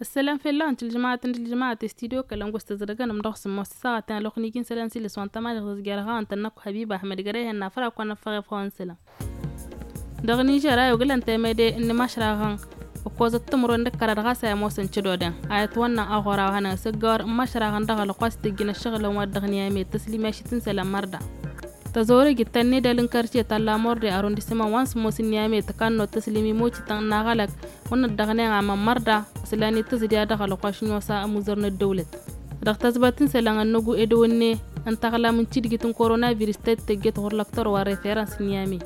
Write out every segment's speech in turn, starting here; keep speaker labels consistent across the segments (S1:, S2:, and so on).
S1: السلام في الله انت الجماعة استديو كلام قست زرقنا مدخس مؤسسة تنا لخنيكين سلام سيل سوان تماج غزجارها انت نكو حبيبة أحمد جريه النافرة وكنا فغي فون سلام دغني جرا وقل انت ميدي ان مشراغان وكوزة تمرون دكرر غاسا موسن تشدودن ايتوانا اغورا وهنا سجار مشراغان دغل قاست جينا الشغل ومدغني مي تسليمه شتن سلام مردا تزوري جتني دالن كارتي تالا موردي ارونديسما وانس موسن يامي تكانو تسليمي موتي تان ناغلك ون دغني عام مردا سلاني تزدي دغل قاشن وسا مزرن الدولة دغتزباتن سلان النغو ادوني انت غلا من تشديتن كورونا فيروس تجت هورلكتور وريفيرانس نيامي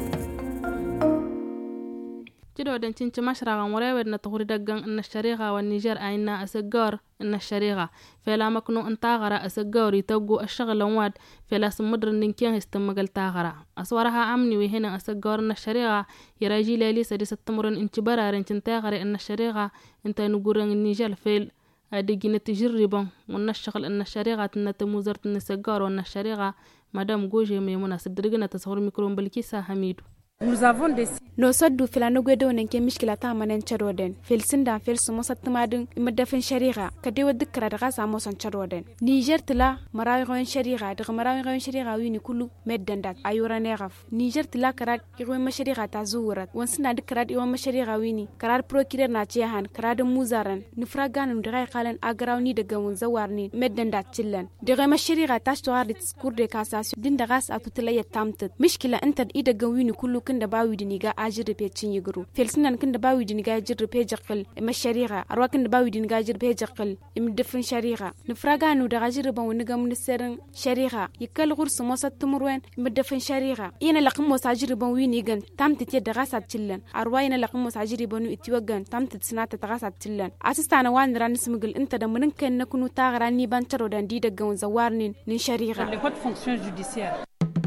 S1: جدو دن تنش مشرقا وراود نتغري دقن ان الشريعة والنيجر اينا اسقار ان الشريعة فلا مكنو ان تاغرا اسقار يتوقو الشغل واد فلا سمدر ننكين استمقل تاغرا اسوارها عمني وهنا اسقار ان الشريعة يراجي لالي سدي ستمرن انتبارا رنشن تاغري ان الشريعة انت نقورن النيجر فيل ادقي نتجربا وان الشغل ان الشريعة نتموزرت نسقار وان الشريعة مدام جوجي ميمونا سدرقنا تصور ميكرون بالكيسا حميدو
S2: no saddu filano gwedo nen ke mishkila ta manen charoden fil sinda fil sumo satmadin imadafin shari'a kade wadda kara da gasa mo san charoden Niger tila marawigon shari'a daga marawigon shari'a wini kullu meddandat ayura ne gaf Niger tila kara igon mashari'a ta zuwurat wansina da kara igon mashari'a wini karar procureur na cihan kara da muzaran nifra ganin da gai kalan agrawni daga mun zawarni meddandat cillan daga mashari'a ta shawar da skur de cassation din da gas atutila ya tamtat mishkila anta da daga wini kullu kin da bawi diniga ajir pe cinyi guru felsinan kin da bawi diniga ajir pe jakal ma shari'a arwa kin da bawi diniga ajir pe jakal im defin shari'a ni fraga nu da ajir ban wani ga ministerin shari'a yikal gursu mosat tumurwen im defin shari'a ina laqim mosajir ban wini gan tamtit ya da gasat cillan arwa ina laqim mosajir ban itiwagan tamtit sinata ta gasat cillan asistana wan ran smigil inta da mun kan na kunu ta garani ban taro dan di daga zawarnin nin shari'a
S3: les hautes fonctions judiciaires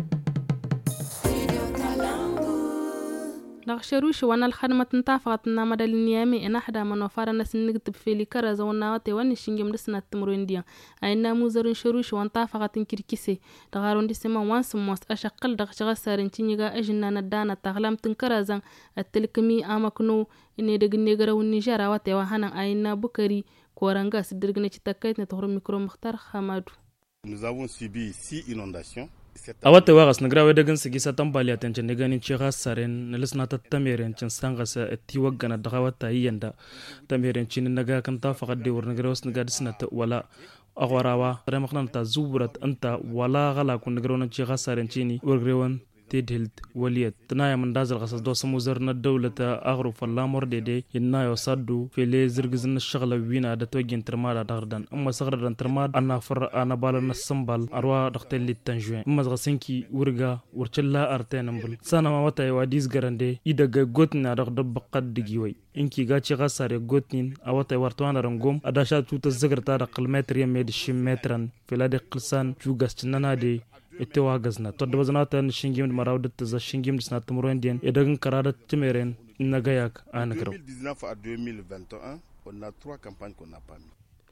S1: نغشروش وانا الخدمة انتافقت نامد النيامي ان احدا من وفارنا سنكتب في لكرة زوناواتي وان الشنجم لسنا التمرين ديان اينا موزرين شروش وانتافقت انكركسي دغارون دي سما وانس موس اشقل دغشغا سارين تنيغا اجنا ندانا تغلام تنكرة زن التلكمي امكنو اني دغنيغرا ونيجارا واتي وحانا اينا بكري كورانغا سدرغني تتكايت نتغر ميكرو مختار خامادو.
S4: Nous avons subi 6 inondations.
S5: awata wagas nagrawe dagan sigi satan bali attention ne ganin chiga saren nalisna tatameren cin sanga sa tiwagana dagawata yanda tameren cin naga kan ta faqad de warna gros naga disna ta wala agwarawa tare maknan ta zuburat anta wala gala kun nagrona chiga saren cini wargrewan تدهلت وليت تنايا من دازل غساس دو سموزرنا الدولة أغرو فالامور دي ينايو صدو في لي زرقزن الشغلة وينا دا توجين ترمادا داردان أما صغردان ترماد أنا فر أنا بالنا السنبال أروا دختل لي التنجوين أما زغسنكي ورقا ورچلا أرتين نمبل سانا ما وطا يواديز غراندي إيدا غوتنا دغدب قد دقيوي إنكي غاتي غاساري غوتنين أوطا يوارتوانا رنقوم أداشا توتا الزغرتا دقل متر يميد الشم متران في لادي قلسان جوغاس تنانا دي اتواغزنا تدبزناتا نشنجيم مراودت za shingim disna tumuren dien edagan karada timeren nagayak anagro
S4: 2019 à 2021 on a 3 campagnes qu'on n'a pas mis.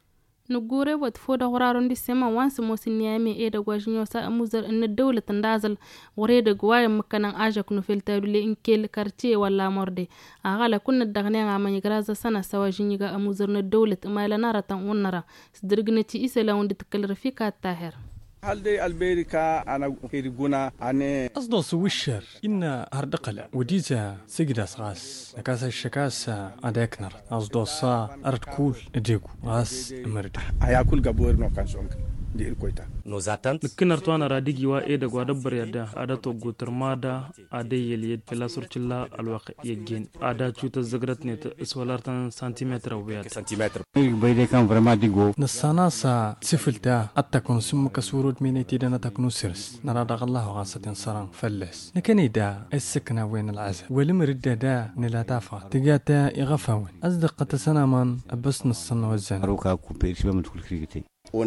S1: نقوري وتفودا غرارون دي سما وانس موسنيامي ايدا غواجنيو سا اموزر ان الدولة تندازل غريدا غواي مكانان اجاك نفيل تابلي انكيل كارتي ولا موردي اغالا كنا الدغنين عمان يغرازا سنة سواجينيغا اموزرن الدولة امايلا نارة ونرا سدرغنتي إسلا وندي تكال رفيقات تاهر
S6: هل دي البيريكا أنا كيرجونا أنا
S7: أصدق سويشر إن هردقلة وديزا سجدة غاس نكاس الشكاسة أديكنر أصدق صا أرتكول ديكو غاس مرد
S6: هياكل جابور نوكانشونك دي الكويتا
S5: نوزاتن لكن أرتوانا راديجي وإيدا قوادبر يدا أداتو قوترمادا أدي يليد فلا سورتشلا الواقع يجين أدا تشوت الزغرت نيت اسوالارتان سنتيمتر وبيات
S6: سنتيمتر
S7: بيديكان فرما ديغو نساناسا سفلتا أتكون سمك سورود مينيتي دانا تكونو سرس نرادق الله غاصة صران فلس نكني دا السكنة وين العزل ولم رد دا نلاتافا تقاتا يغفاون أصدق سنامان أبس نصن وزن
S8: روكا كوبيرش بمدخل كريكتي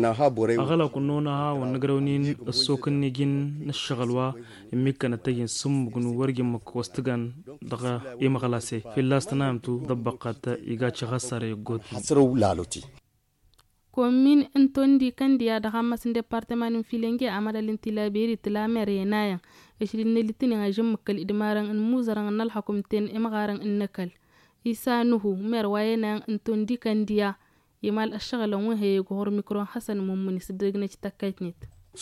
S5: أغلى كنونها ونقرونين السوكن نجين نشغلوا يمكن نتجين سم جنو ورجي مكوستجان دغا يمغلاسي في اللاست نامتو ضبقت يجاتش غسر يجود
S8: حسرو لالوتي
S1: كومين انتوندي كانديا دغا مسن ديبارتمان فيلنجي عمل الانتلابيري تلامير ينايا اشرين نلتين غجم مكال ادمارن الموزرن نالحكومتين امغارن النكل إيسا نهو مرواينا انتون دي كانديا يمال الشغل وهي غور ميكرون حسن ممني صدقنا تكايتنيت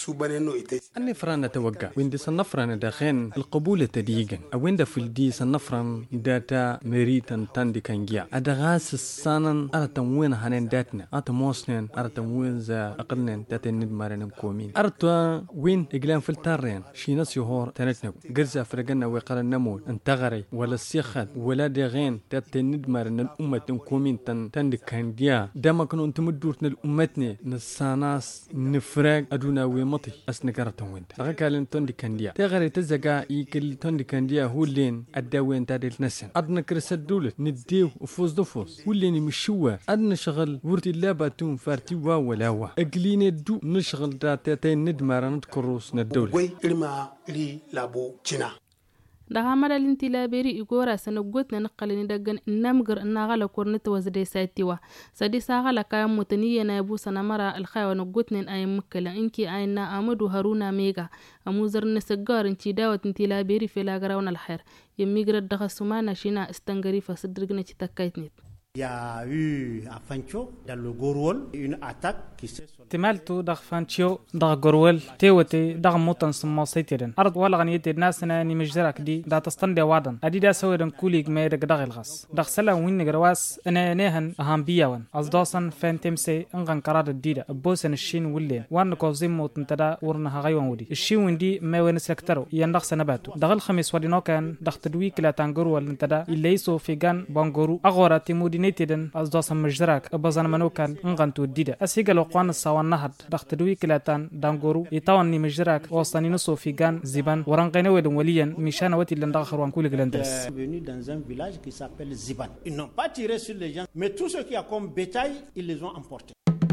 S7: أني فرانا توقع وين دي صنفرنا داخين القبولة تديجن أو وين دا في الدي صنفرن داتا مريتن تاندي كانجيا أدغاس السانن أرتم وين هنن داتنا أتموسنن أرتم وين زا أقلنن داتا ندمارن كومين أرتوا وين إقلام في التارين شيناس يهور تنتنو قرزا فرقنا ويقال النمول انتغري ولا السيخات ولا داغين داتا ندمارن الأمة كومين تاندي كانجيا داما كنو انتمدورتنا الأمتني نساناس نفرق أدونا مطي أسنقرتهم وين غاكالن توندي كانديا تغري تزقا يكل توندي كانديا هو لين أداوين تادي النسن أدنا كرسات دولة نديو وفوز دفوز ولين مشوا أدنا شغل ورتي لاباتون فارتي ولاوا أقلين دو نشغل داتين ندمارن كروس ندولة
S3: وي إلما لي لابو جنا
S1: daga madalinti laberi igora sana gotna naqalini dagan namgar nagala kornita wasde saitiwa sadi sagala kaya mutaniya na yabu sana mara alkhaywa na gotnin ay mukkala inki ayna amadu haruna mega amuzar nasagarin ci dawatinti laberi fela garawna alkhair yemigra daga sumana shina istangari fasidrigna ci takaitnit.
S3: Il y a eu à Fancho, dans le Gorwol, une attaque qui s'est
S9: تمالتو دغ فانتشيو دغ غرول تيوتي دغ موتن سما سيتيرن ارض ولا غنيتي الناس ني مجزرك دي دا تستندي وادن ادي دا سويدن كوليك ميد دغ الغاس دغ سلا وين غرواس انا نهن اهم بياون ازدوسن فانتمسي انغن قرار الديدا بوسن الشين ولين وان كوزيم موت انتدا ورنا غايون ودي الشين وندي ما وين سكترو يندغ سنباتو دغ الخميس ودينو كان دغ تدوي كلا تانغرول انتدا الليسو في غان بانغورو اغورا تيمودينيتيدن ازدوسن مجزرك ابزان منو كان انغن تو ديدا اسيغلو قوان والنهض دختدوي كلاتان دانغورو يتاوني مجراك وصاني نصو في غان زيبان ورانقينا ودن وليا مشان وتي لنداخر وان كل غلندرس
S3: venu dans un village qui s'appelle Ziban. Ils n'ont pas tiré sur les gens, mais tout ce qui a comme bétail, ils les ont emportés.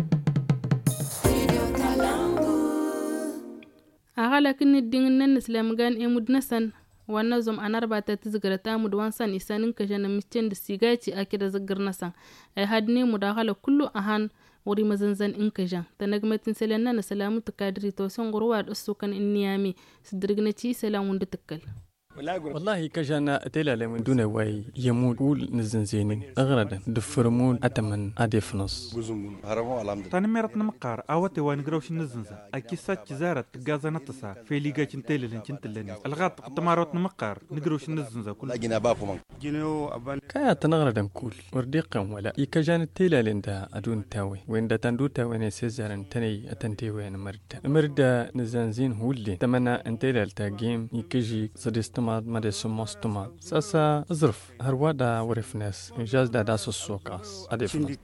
S1: أغلقني الدين الإسلام كان يمدنسن ونظم أنا 4 تزغرتا مدوانسان إسانين كجانا مستين دسيغايتي أكيد زغرنسان هادني مداخلة كله أهان وري مزنزن إنكجان تنجمتين سلنا نسلامو تكادري توسن غرواد السوكن النيامي سدرغنتي سلام وندتكل
S7: والله كجانا تلا من دون واي يموت قول نزنزينين أغردا دفرمون أتمن أديفنص
S10: تنميرت نمقار أوتي وانقروش نزنزا أكيسات جزارة غازانا تسا في ليغا تنتيلين تنتلين الغاط قطمارات نمقار نقروش نزنزا كل
S7: كايا تنغردا كول ورديقا ولا يكجان تلا لندا أدون تاوي وين دا تندو تاوي نسيزارن تني أتنتي وين مردا نزنزين هولي تمنى انتلا التاقيم يكجي صديستم ما دي سموستما ساسا ظرف هروادا ورفناس إنجاز دا داس السوكاس أدفنا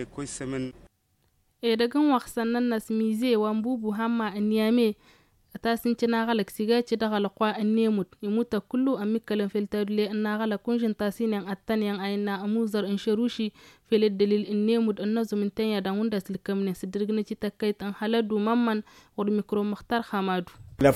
S1: دغن وخسنن ناس ميزي وامبوبو هما النيامي تاسنتنا غلق سيغاتي دغل قوا النيموت يموت كله أميكالن في التدلي أن غلق كونجن تاسينيان التانيان أينا أموزر إنشروشي في الدليل النيموت النظم من تانيا داونداس لكمني سدرغني تاكايت أن حلادو ممن ورميكرو مختار خامادو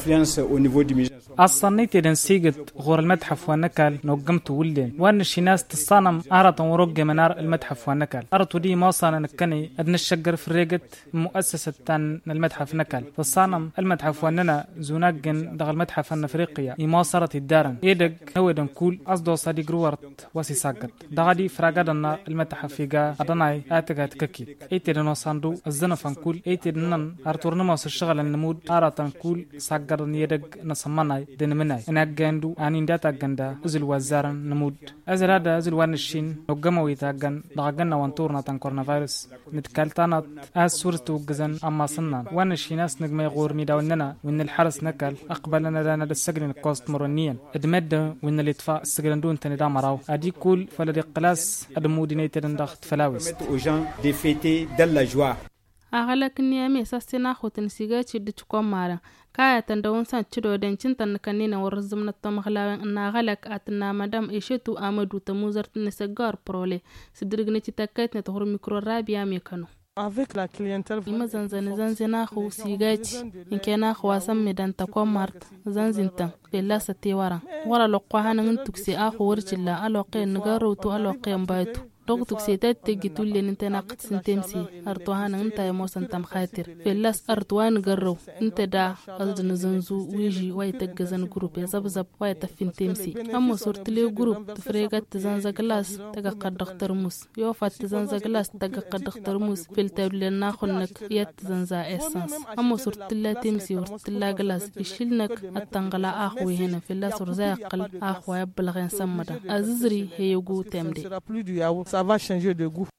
S9: الصنيتي دن سيجت غور المتحف ونكال نوقمت ولين وان الشيناس تصانم أرط ورق منار المتحف ونكال أرط ودي موصانا نكني أدن الشجر في ريقت مؤسسة تان المتحف نكال تصانم المتحف واننا زوناقن دغ المتحف النفريقيا يموصرت الدارن يدق نويدن كول أصدو صديق روارت واسي ساقت دغدي فراقدنا المتحف فيقا أدناي آتقات ككي ايتي دنو صندو الزنفان كول ايتي دنن أرطورنموس الشغل النمود أرطان كول ساقرن يدق نصمناي دنمناي انا غاندو اني داتا غندا ازل وزارن نمود ازل هذا ازل وانشين نوغموي تاغن دغنا وانتورنا تان كورونا فيروس نتكالتانا اسورتو غزن اما صنان وانشيناس نغمي غورني داوننا وان الحرس نكال اقبلنا دانا السجن كوست مرونيا ادمد وان الاطفاء السجن دون تني دامراو ادي كول فلدي قلاس ادمودينيتن دخت فلاوس
S3: دي فيتي دلا جوا
S1: أغلق النيامي ساسنا خوتن سيغاتي دتكم مارا كايا تندون سان تشدو دنچن تن كنينا ورزمنا التمغلاوين ان غلق اتنا مدام ايشتو امدو تموزرت نسغار برولي سدرغنتي تاكايت نتهور ميكرو رابيا ميكانو
S11: avec la clientèle
S1: ima zanzana khu sigachi inkena khwasam medan takom mart zanzinta bella sati wara lokwa hanan tuksi a khu warchilla aloqe ngaro to aloqe mbaytu تغتك سيتات تجتول لين انت ناقد سنتمسي أرتوهان انت يا موسى انت مخاطر في اللاس أرتوان جرو انت دا قصد نزنزو ويجي ويتجزن جروب يا زبزب ويتفين تمسي أما صرت لي جروب تفريقات تزنزا جلاس تجقد دكتور موس يوفات تزنزا جلاس تجقد دكتور موس في التابل ناخنك يات تزنزا إسانس أما صرت لا تمسي ورت لا جلاس يشيلنك التنقلا أخوي هنا في اللاس ورزاقل أخوي يبلغين سمدا أزري هي يجو تمدي
S11: ça va changer de goût.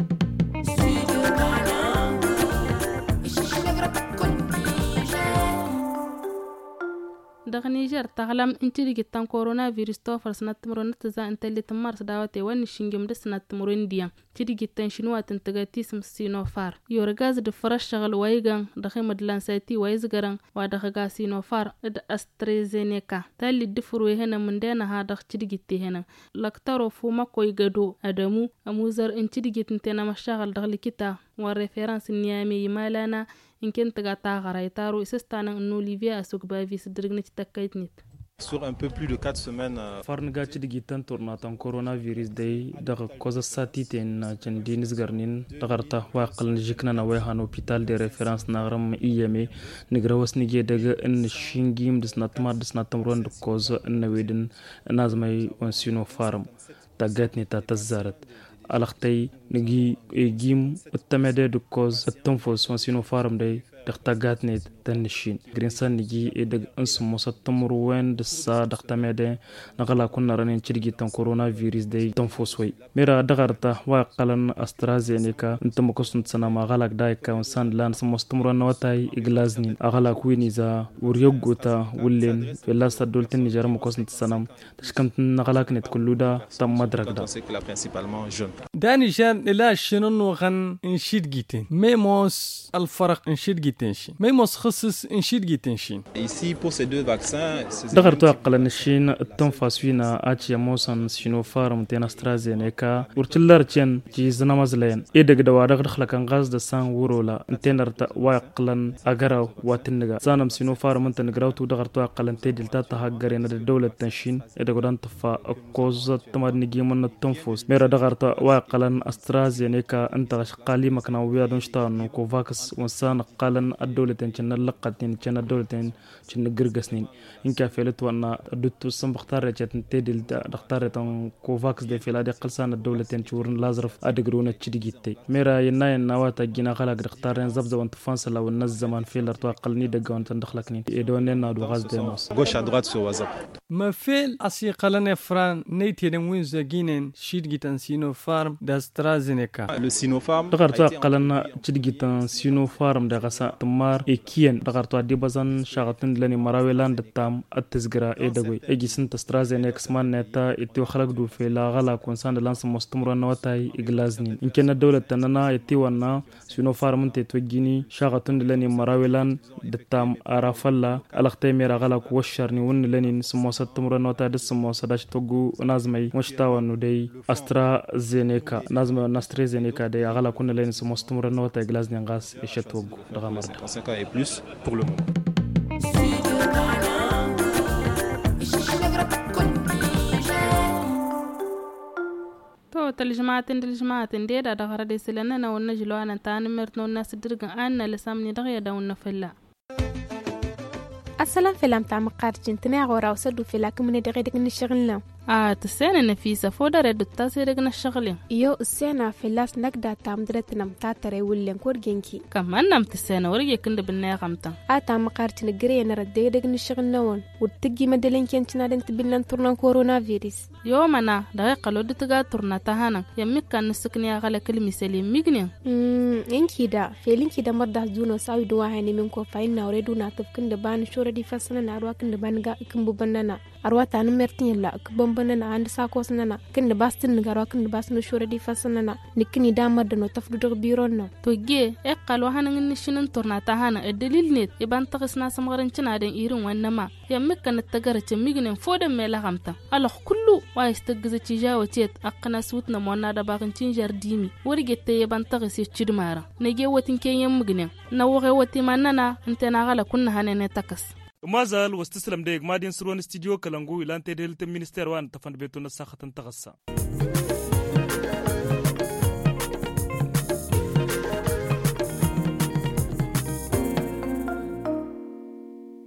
S1: دغ نيجر تغلم انتي جتان كورونا فيروس توفر سنة تمرون تزا انت اللي تمارس دعوتي وان الشنجم دي سنة تمرون ديا تيدي جتان شنوة تنتغاتي سم سينوفار يورغاز دي فرش شغل وايغان دخي مدلان سايتي وايزغران ودخغا سينوفار اد استريزينيكا تالي دفروي هنا من دينا هادخ تيدي جتي هنا لاكتارو فوما كوي غدو ادمو اموزر انتي جتن تينا مشاغل دغلي كتا والريفيرانس النيامي يمالانا إن كنت قاطع غرايتارو إسستانا إنه ليفيا أسوق بافي سدرجني تكايتنيت.
S12: Sur un peu plus de 4 semaines.
S5: Farnga cidigitan tornatan coronavirus day daga koza satiten chandinis garnin dagarta waqal jikna na wehan hôpital de référence nagram IME nigrawas nige daga en shingim disnatma disnatamron de koza naweden nazmay wansino farm tagatni tatzarat alaktay nigi egim التمدد كوز التنفس وسينو فارم داي دختاغاتني تنشين غرينسان نيجي ادغ انس مستمر وين دسا دختمدن نغلا كنا رنين تشيغي تن كورونا فيروس داي تنفس وي ميرا دغرتا واقلن استرازينيكا انت مكسنت سنا ما غلاك داي كونسان لان مستمر نوتاي اغلازني اغلا كوينيزا وريوغوتا ولين في لاست دولتن نيجر مكسنت سنام تشكنت نغلاك نت كلودا تم مدرك
S7: داني جان لا شنو غن انشيد جيتين ميموس الفرق انشيد جيتنشين ميموس خصص انشيد جيتنشين
S12: ici pour ces deux vaccins
S5: دغرتو اقل نشين التنفس فينا اتش يموسن سينوفارم تين استرازينيكا ورتلرچن جيزنا مزلين ايدغ دوا دغ كان غاز د سان ورولا انتنرت واقلن اغراو واتنغا سانم سينوفارم انت نغراوتو دغرتو اقل انت دلتا تهاجرين الدوله تنشين ايدغ دان تفا كوز تماد نجي من التنفس ميرا دغرتو واقلن استرازينيكا انت قالي مكنا ويادون شتان كوفاكس وسان قالن الدوله تنشن لقتين تشن الدوله تشن غرغسنين ان كافلت وانا دتو سم بختار جت تدل دختار تن كوفاكس دي فيلادي قلسان الدوله تنشورن لازرف ادغرونا تشديغيتي ميرا ينا نواتا جينا خلاق دختارن زبزه وانت فانس لو الناس زمان فيلر تو قلني دغون تندخلكني يدوننا دو غاز ديموس
S12: gauche à droite sur WhatsApp.
S7: ما فيل اسي قلن فران نيتي دموين زغينن شيدغيتان سينو فارم داسترازينيكا
S12: Le Sinopharm
S5: دغرتو قلن تشديغيتان سينو فارم دغسا تمار اكين دغرتو ديبازان شاغتن لني مراويلان دتام التزغرا ايدغوي اجيسن تسترازينكس مان نتا اتو خلق دو في لا غلا كونسان لانس مستمر نوتاي اغلازني ان كان الدوله تننا اتي ونا سينو فارم تتوجيني شاغتن لني مراويلان دتام ارافلا الختي ميرا غلا كوشرني ون لني سمو ستمر نوتا دسمو سداش توغو نازمي مشتاو نو دي استرازينيكا نازمي ناسترازينيكا دي غلا كون لني سمو ستمر نوتا اغلازني غاس اشتوغو دغامر
S12: 55 ans et plus pour le moment.
S1: تو تلجماعة دي دا دغرا دي سلنا ونجلو انا تاني مرتنو الناس درغن انا لسامني دغيا داون فلا
S2: السلام فيلم تاع مقارجين تناغ ورا وسدو فيلاك من دغيدك نشغلنا
S1: تسينا نفيسة فودا ردو تاسي رغنا الشغلين
S2: يو السينا فيلاس نقدا تام درتنا متاتري ولين كورجينكي
S1: كمان نام تسينا ورقيا كند بالنايا غمتا
S2: تام مقارجين قرينا ردي دغن الشغلنا وون وتجي مدلين كنتنا دنت بلان تورنا كورونا فيروس
S1: يومنا دقيقة لو دتغا تورنا تهانا يمي كان نسكني على كلمة سليم ميغني
S2: انكي دا فيلينكي دا مرده زونو ساوي دواهاني منكو فاينا وريدونا تفكن دبان شورا دي فاسنا أرواكن دبان كمبو بنانا أرواتا نمرتين لا كبن بنانا عند ساكوس نانا كن باستن نغارواكن باستن شورا دي فاسنا نكني دامر دنو تفدو بيرونا
S1: توجي اقال وهانا نشنن تورنا تهانا الدليل نيت يبان تغسنا سمغرنشنا دين إيرون وانما يمي كان التغارة ميغنين فودا ميلا غمتا ألوخ كلو وايستغزة تجاوة تيت أقنا سوتنا مونا دباغنشين جارديمي ورغيت يبان تغسي تشدمارا نجي واتن كي يمغنين نوغي واتي مانانا انتنا غالا كنا هانين تكس
S5: مازال واستسلم ديك مادين سرون استديو كلانغو إلان تديل تمينستير وان تفند بيتون الساخة تغسى